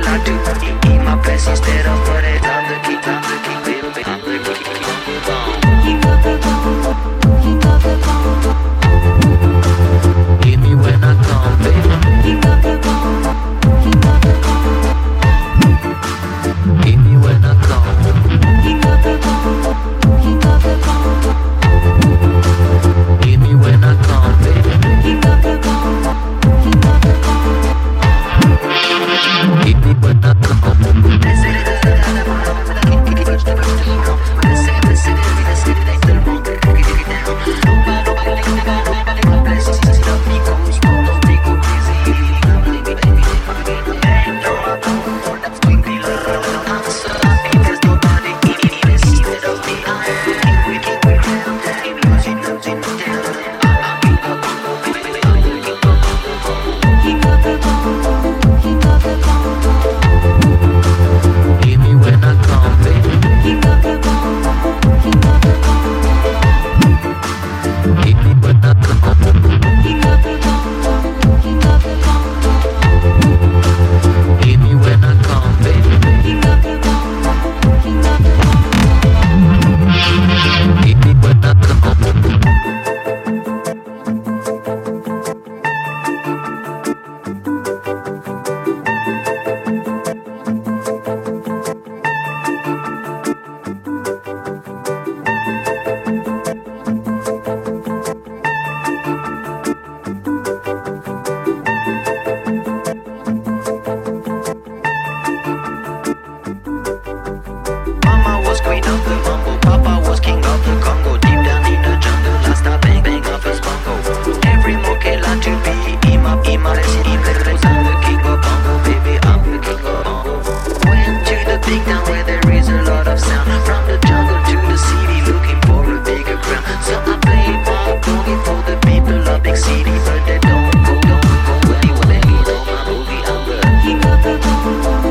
start to eat my best instead of what it. I'm the king, I'm the king, baby, I'm the king, king of the bomb. King of the bomb. Hit me when I come, baby. King of the bomb. King of the bomb. Hit me when I come. King of the bomb. King of the bomb. Hit me when I come, baby. King of the bomb. King of the bomb. Hit me when I come. King of the bomb.